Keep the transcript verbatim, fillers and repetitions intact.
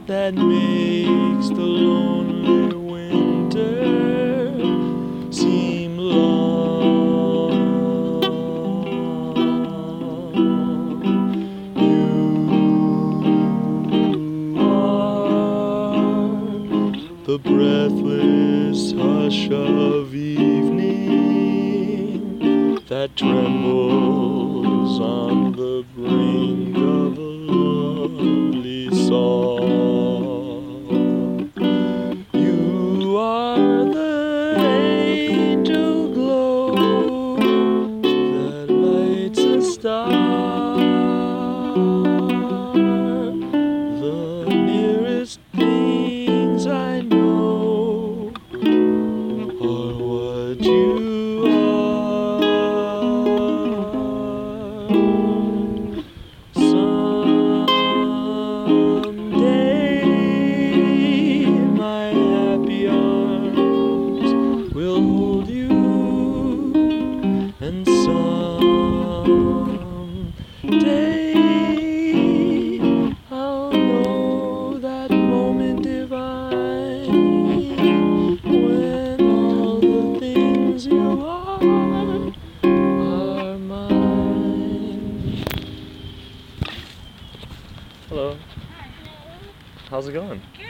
that makes the lonely winter seem long. You are the breathless hush of evening that trembles on the brink of a lovely song. You are the angel glow that lights a star, the nearest things I know are what you are. Someday my happy arms will hold you, and someday I'll know that moment divine when all the things you are are mine. Hello. How's it going? Good.